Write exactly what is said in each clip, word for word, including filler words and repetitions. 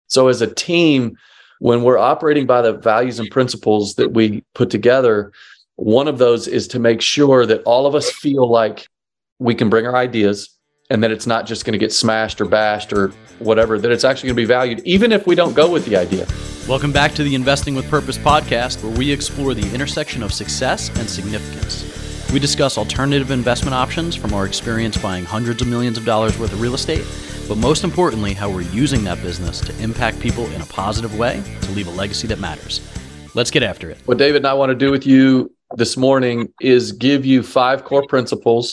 So as a team, when we're operating by the values and principles that we put together, one of those is to make sure that all of us feel like we can bring our ideas and that it's not just going to get smashed or bashed or whatever, that it's actually going to be valued, even if we don't go with the idea. Welcome back to the Investing with Purpose podcast, where we explore the intersection of success and significance. We discuss alternative investment options from our experience buying hundreds of millions of dollars worth of real estate, but most importantly, how we're using that business to impact people in a positive way to leave a legacy that matters. Let's get after it. What David and I want to do with you this morning is give you five core principles.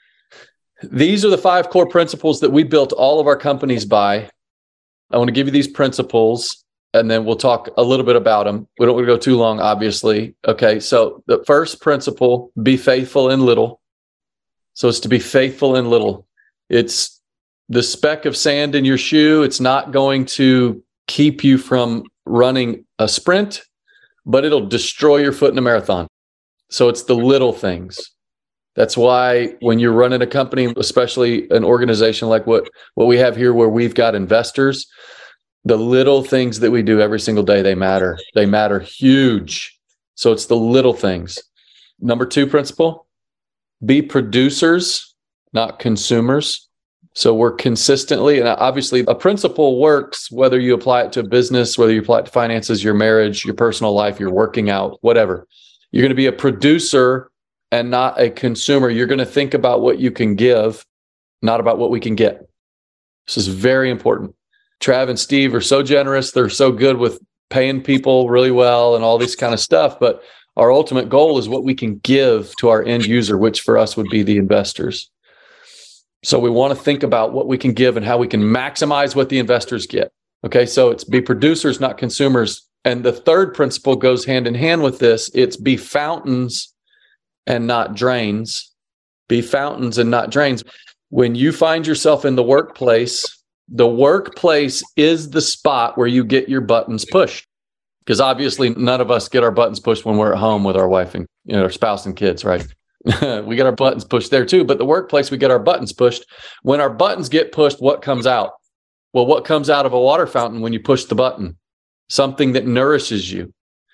These are the five core principles that we built all of our companies by. I want to give you these principles, and then we'll talk a little bit about them. We don't want to go too long, obviously. Okay, so the first principle, be faithful in little. So it's to be faithful in little. It's the speck of sand in your shoe. It's not going to keep you from running a sprint, but it'll destroy your foot in a marathon. So it's the little things. That's why when you're running a company, especially an organization like what, what we have here, where we've got investors, the little things that we do every single day, they matter. They matter huge. So it's the little things. Number two principle, be producers, not consumers. So we're consistently, and obviously a principle works whether you apply it to a business, whether you apply it to finances, your marriage, your personal life, your working out, whatever. You're going to be a producer and not a consumer. You're going to think about what you can give, not about what we can get. This is very important. Trav and Steve are so generous. They're so good with paying people really well and all this kind of stuff. But our ultimate goal is what we can give to our end user, which for us would be the investors. So we want to think about what we can give and how we can maximize what the investors get. Okay, so it's be producers, not consumers. And the third principle goes hand in hand with this. It's be fountains and not drains. Be fountains and not drains. When you find yourself in the workplace, the workplace is the spot where you get your buttons pushed. Because obviously none of us get our buttons pushed when we're at home with our wife and, you know, our spouse and kids, right? We get our buttons pushed there too. But the workplace, we get our buttons pushed. When our buttons get pushed, what comes out? Well, what comes out of a water fountain when you push the button? Something that nourishes you.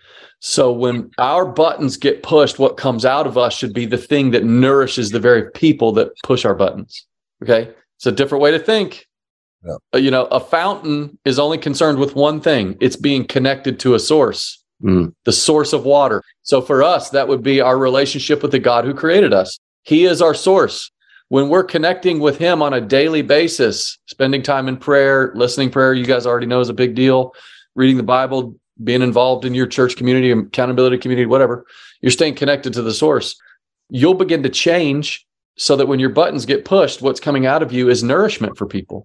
So when our buttons get pushed, what comes out of us should be the thing that nourishes the very people that push our buttons. Okay? It's a different way to think. Yeah. You know, a fountain is only concerned with one thing. It's being connected to a source, mm. the source of water. So for us, that would be our relationship with the God who created us. He is our source. When we're connecting with him on a daily basis, spending time in prayer, listening prayer, you guys already know is a big deal. Reading the Bible, being involved in your church community, accountability community, whatever, you're staying connected to the source. You'll begin to change so that when your buttons get pushed, what's coming out of you is nourishment for people.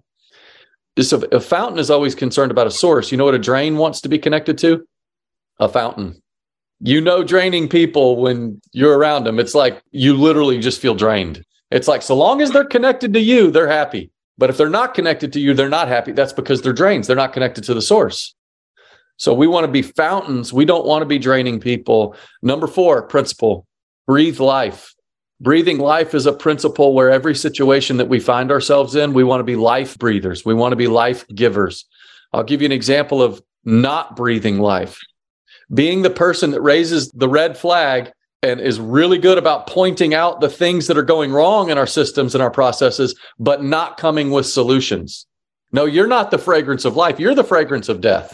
So a fountain is always concerned about a source. You know what a drain wants to be connected to? A fountain. You know, draining people when you're around them, it's like you literally just feel drained. It's like, so long as they're connected to you, they're happy. But if they're not connected to you, they're not happy. That's because they're drains. They're not connected to the source. So we want to be fountains. We don't want to be draining people. Number four, principle, breathe life. Breathing life is a principle where every situation that we find ourselves in, we want to be life breathers. We want to be life givers. I'll give you an example of not breathing life. Being the person that raises the red flag and is really good about pointing out the things that are going wrong in our systems and our processes, but not coming with solutions. No, you're not the fragrance of life. You're the fragrance of death.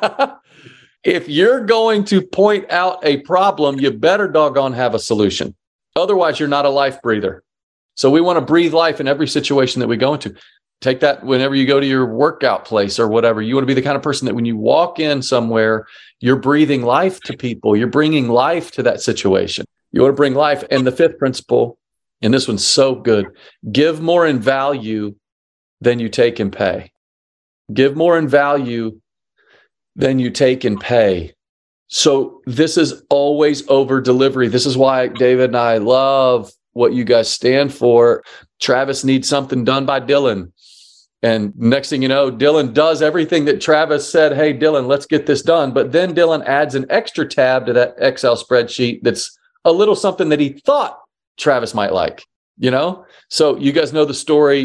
If you're going to point out a problem, you better doggone have a solution. Otherwise, you're not a life breather. So we want to breathe life in every situation that we go into. Take that whenever you go to your workout place or whatever. You want to be the kind of person that when you walk in somewhere, you're breathing life to people. You're bringing life to that situation. You want to bring life. And the fifth principle, and this one's so good, give more in value than you take in pay. Give more in value than you take in pay. So this is always over delivery. This is why David and I love what you guys stand for. Travis needs something done by Dylan. And next thing you know, Dylan does everything that Travis said, hey, Dylan, let's get this done. But then Dylan adds an extra tab to that Excel spreadsheet that's a little something that he thought Travis might like, you know? So you guys know the story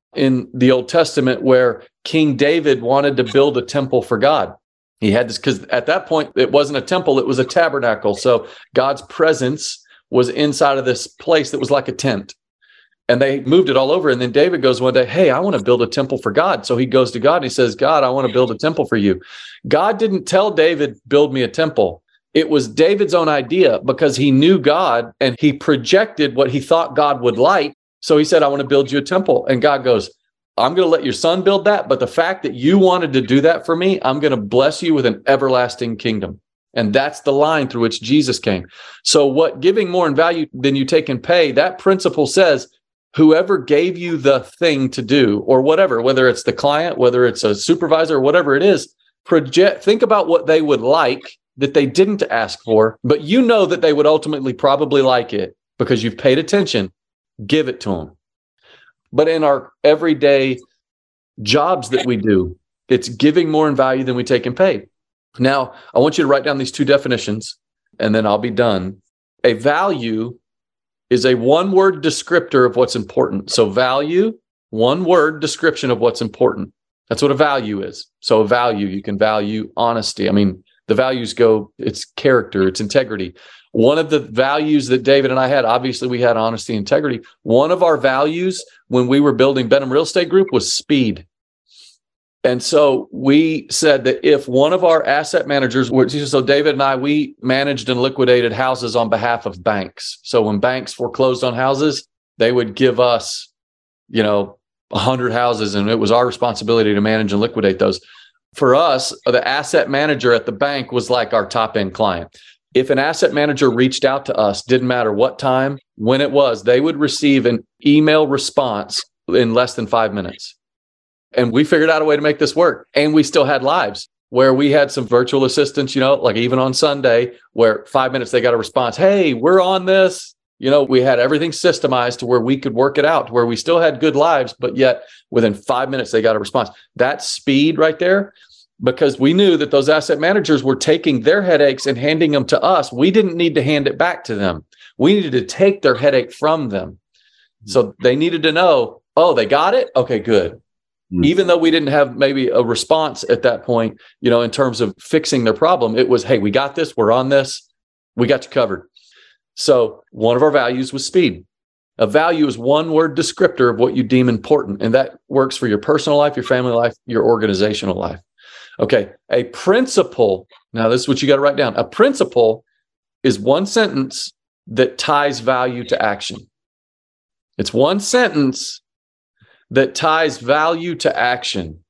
in the Old Testament where King David wanted to build a temple for God. He had this because at that point, it wasn't a temple, it was a tabernacle. So God's presence was inside of this place that was like a tent. And they moved it all over. And then David goes one day, hey, I want to build a temple for God. So he goes to God and he says, God, I want to build a temple for you. God didn't tell David, build me a temple. It was David's own idea because he knew God and he projected what he thought God would like. So he said, I want to build you a temple. And God goes, I'm going to let your son build that. But the fact that you wanted to do that for me, I'm going to bless you with an everlasting kingdom. And that's the line through which Jesus came. So what giving more in value than you take and pay, that principle says, whoever gave you the thing to do or whatever, whether it's the client, whether it's a supervisor, whatever it is, project, think about what they would like that they didn't ask for, but you know that they would ultimately probably like it because you've paid attention. Give it to them. But in our everyday jobs that we do, it's giving more in value than we take and pay. Now, I want you to write down these two definitions, and then I'll be done. A value is a one-word descriptor of what's important. So value, one-word description of what's important. That's what a value is. So a value, you can value honesty. I mean, the values go, it's character, it's integrity. One of the values that David and I had, obviously we had honesty and integrity. One of our values when we were building Benham Real Estate Group was speed. And so we said that if one of our asset managers were, so David and I, we managed and liquidated houses on behalf of banks. So when banks foreclosed on houses, they would give us, you know, a hundred houses, and it was our responsibility to manage and liquidate those. For us, the asset manager at the bank was like our top end client. If an asset manager reached out to us, didn't matter what time, when it was, they would receive an email response in less than five minutes. And we figured out a way to make this work. And we still had lives where we had some virtual assistants, you know, like even on Sunday, where five minutes they got a response. Hey, we're on this. You know, we had everything systemized to where we could work it out, to where we still had good lives, but yet within five minutes they got a response. That speed right there, because we knew that those asset managers were taking their headaches and handing them to us. We didn't need to hand it back to them. We needed to take their headache from them. So they needed to know, oh, they got it? Okay, good. Even though we didn't have maybe a response at that point, you know, in terms of fixing their problem, it was, hey, we got this, we're on this, we got you covered. So one of our values was speed. A value is one word descriptor of what you deem important. And that works for your personal life, your family life, your organizational life. Okay. A principle. Now this is what you got to write down. A principle is one sentence that ties value to action. It's one sentence that ties value to action.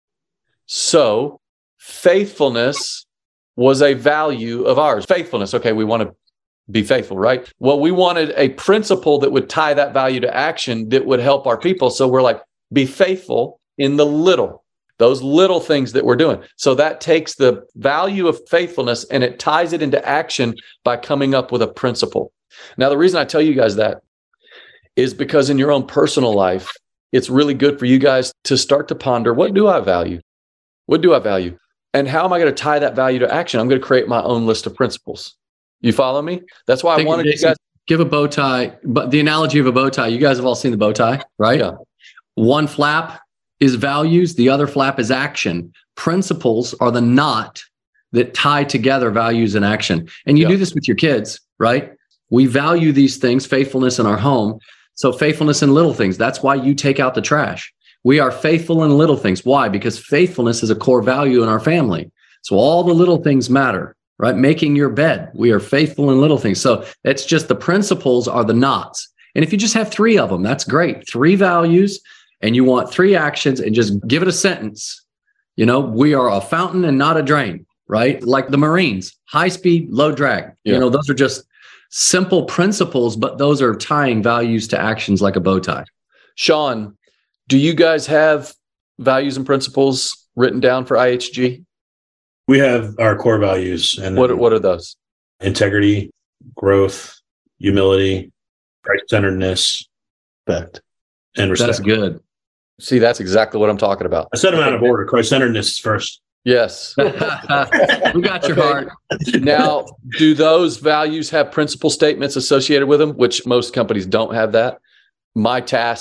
So faithfulness was a value of ours. Faithfulness. Okay, we want to be faithful, right? Well, we wanted a principle that would tie that value to action that would help our people. So we're like, be faithful in the little, those little things that we're doing. So that takes the value of faithfulness and it ties it into action by coming up with a principle. Now, the reason I tell you guys that is because in your own personal life, it's really good for you guys to start to ponder, what do I value? What do I value? And how am I going to tie that value to action? I'm going to create my own list of principles. You follow me? That's why I, I wanted Jason, you guys. Give a bow tie, but the analogy of a bow tie, you guys have all seen the bow tie, right? Yeah. One flap is values. The other flap is action. Principles are the knot that tie together values and action. And you yeah. do this with your kids, right? We value these things, faithfulness in our home. So faithfulness in little things. That's why you take out the trash. We are faithful in little things. Why? Because faithfulness is a core value in our family. So all the little things matter, right? Making your bed. We are faithful in little things. So it's just the principles are the knots. And if you just have three of them, that's great. Three values, and you want three actions, and just give it a sentence. You know, we are a fountain and not a drain, right? Like the Marines, high speed, low drag. Yeah. You know, those are just simple principles, but those are tying values to actions like a bow tie. Sean, do you guys have values and principles written down for I H G? We have our core values. And what, what are those? Integrity, growth, humility, Christ-centeredness, respect, and respect. That's good. See, that's exactly what I'm talking about. I set them out of order. Christ-centeredness is first. Yes. We got your heart. Now, do those values have principle statements associated with them, which most companies don't have that? My task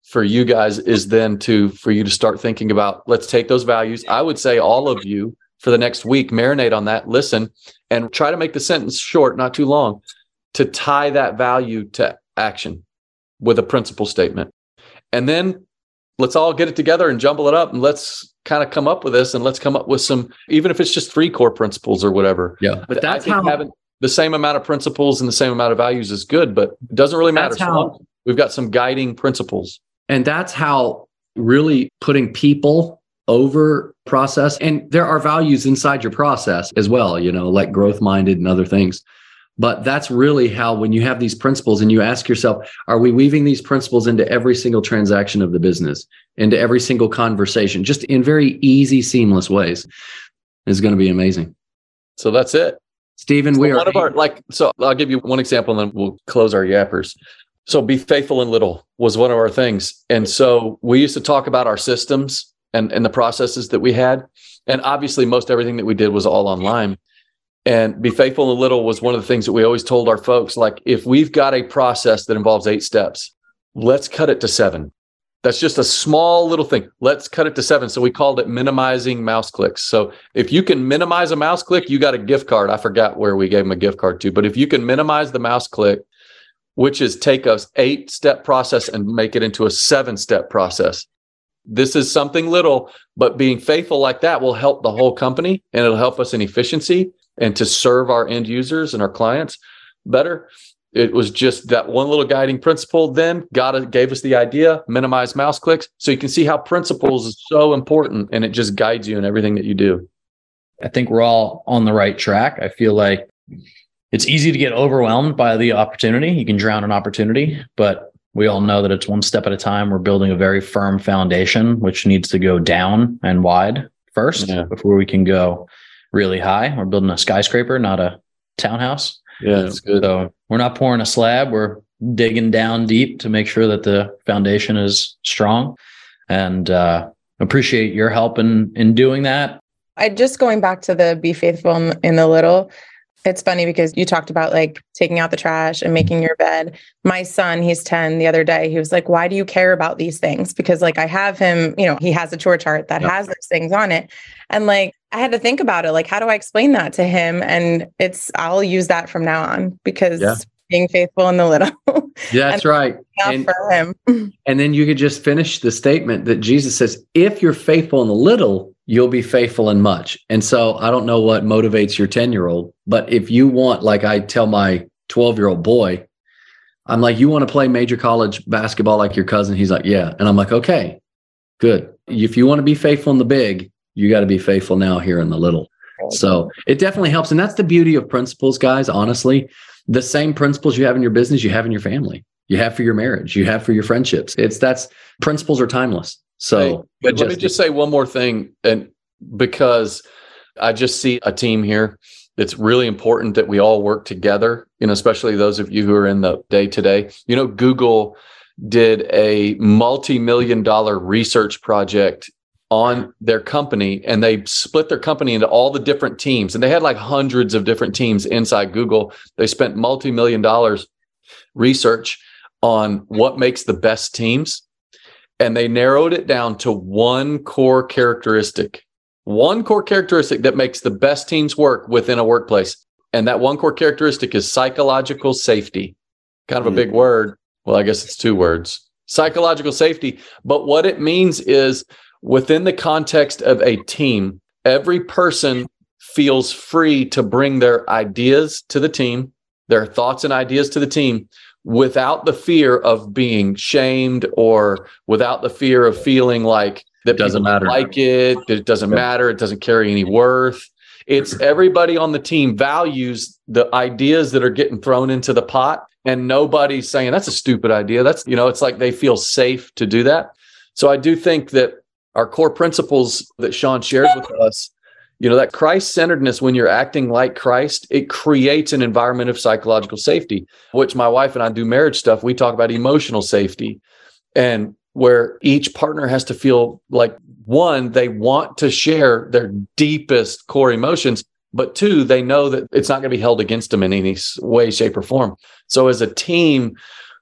for you guys is then to, for you to start thinking about, let's take those values. I would say all of you for the next week, marinate on that, listen, and try to make the sentence short, not too long, to tie that value to action with a principle statement. And then let's all get it together and jumble it up, and let's kind of come up with this, and let's come up with some, even if it's just three core principles or whatever. Yeah. But that's how having the same amount of principles and the same amount of values is good, but it doesn't really matter. How, we've got some guiding principles. And that's how really putting people over process. And there are values inside your process as well, you know, like growth minded and other things. But that's really how, when you have these principles and you ask yourself, are we weaving these principles into every single transaction of the business, into every single conversation, just in very easy, seamless ways? It's going to be amazing. So that's it. Stephen, so we are one of our, like, so I'll give you one example and then we'll close our yappers. So be faithful in little was one of our things. And so we used to talk about our systems and, and the processes that we had. And obviously most everything that we did was all online. And be faithful in little was one of the things that we always told our folks, like, if we've got a process that involves eight steps, let's cut it to seven. That's just a small little thing. Let's cut it to seven. So we called it minimizing mouse clicks. So if you can minimize a mouse click, you got a gift card. I forgot where we gave them a gift card to, but if you can minimize the mouse click, which is take a eight step process and make it into a seven step process. This is something little, but being faithful like that will help the whole company, and it'll help us in efficiency and to serve our end users and our clients better. It was just that one little guiding principle then got gave us the idea, minimize mouse clicks. So you can see how principles is so important, and it just guides you in everything that you do. I think we're all on the right track. I feel like it's easy to get overwhelmed by the opportunity. You can drown in opportunity, but we all know that it's one step at a time. We're building a very firm foundation, which needs to go down and wide first yeah. before we can go really high. We're building a skyscraper, not a townhouse. Yeah, that's good. So we're not pouring a slab. We're digging down deep to make sure that the foundation is strong, and uh, appreciate your help in, in doing that. I just going back to the be faithful in, in the little. It's funny because you talked about like taking out the trash and making your bed. My son, he's ten, the other day, he was like, why do you care about these things? Because like I have him, you know, he has a chore chart that yep. has those things on it. And like, I had to think about it. Like, how do I explain that to him? And it's, I'll use that from now on, because yeah. being faithful in the little. Yeah, that's right. And, for him. And then you could just finish the statement that Jesus says, if you're faithful in the little, you'll be faithful in much. And so I don't know what motivates your ten-year-old, but if you want, like I tell my twelve-year-old boy, I'm like, you want to play major college basketball like your cousin? He's like, yeah. And I'm like, okay, good. If you want to be faithful in the big, you got to be faithful now here in the little. So it definitely helps. And that's the beauty of principles, guys. Honestly, the same principles you have in your business, you have in your family, you have for your marriage, you have for your friendships. It's that's principles are timeless. So hey, but let me just say one more thing. And because I just see a team here, it's really important that we all work together, you know, especially those of you who are in the day to day. You know, Google did a multi-million dollar research project on their company, and they split their company into all the different teams, and they had like hundreds of different teams inside Google. They spent multi-million dollars research on what makes the best teams, and they narrowed it down to one core characteristic, one core characteristic that makes the best teams work within a workplace. And that one core characteristic is psychological safety. Kind of a big word. Well, I guess it's two words, psychological safety. But what it means is, within the context of a team, every person feels free to bring their ideas to the team, their thoughts and ideas to the team, without the fear of being shamed or without the fear of feeling like that doesn't matter, like it, it doesn't matter, it doesn't carry any worth. It's everybody on the team values the ideas that are getting thrown into the pot, and nobody's saying that's a stupid idea. That's, you know, it's like they feel safe to do that. So I do think that our core principles that Sean shares with us, you know, that Christ-centeredness, when you're acting like Christ, it creates an environment of psychological safety, which my wife and I do marriage stuff. We talk about emotional safety, and where each partner has to feel like, one, they want to share their deepest core emotions, but two, they know that it's not going to be held against them in any way, shape, or form. So as a team,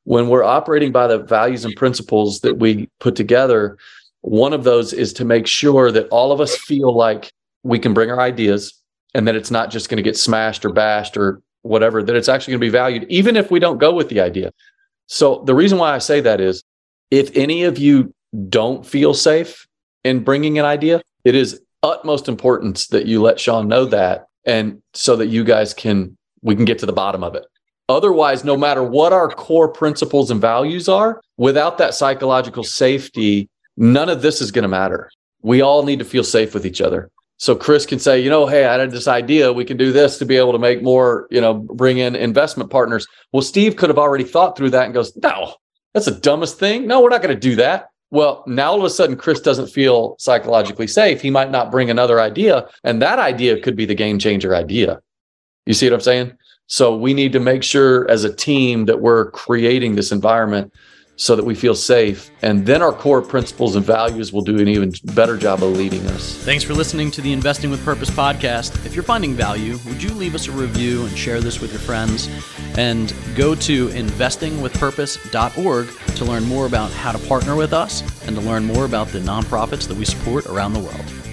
when we're operating by the values and principles that we put together, one of those is to make sure that all of us feel like we can bring our ideas and that it's not just going to get smashed or bashed or whatever, that it's actually going to be valued, even if we don't go with the idea. So the reason why I say that is, if any of you don't feel safe in bringing an idea, it is utmost importance that you let Sean know that, and so that you guys can, we can get to the bottom of it. Otherwise, no matter what our core principles and values are, without that psychological safety, none of this is going to matter. We all need to feel safe with each other. So Chris can say, you know, hey, I had this idea. We can do this to be able to make more, you know, bring in investment partners. Well, Steve could have already thought through that and goes, no, that's the dumbest thing. No, we're not going to do that. Well, now all of a sudden, Chris doesn't feel psychologically safe. He might not bring another idea, and that idea could be the game changer idea. You see what I'm saying? So we need to make sure as a team that we're creating this environment so that we feel safe. And then our core principles and values will do an even better job of leading us. Thanks for listening to the Investing with Purpose podcast. If you're finding value, would you leave us a review and share this with your friends? And go to investing with purpose dot org to learn more about how to partner with us and to learn more about the nonprofits that we support around the world.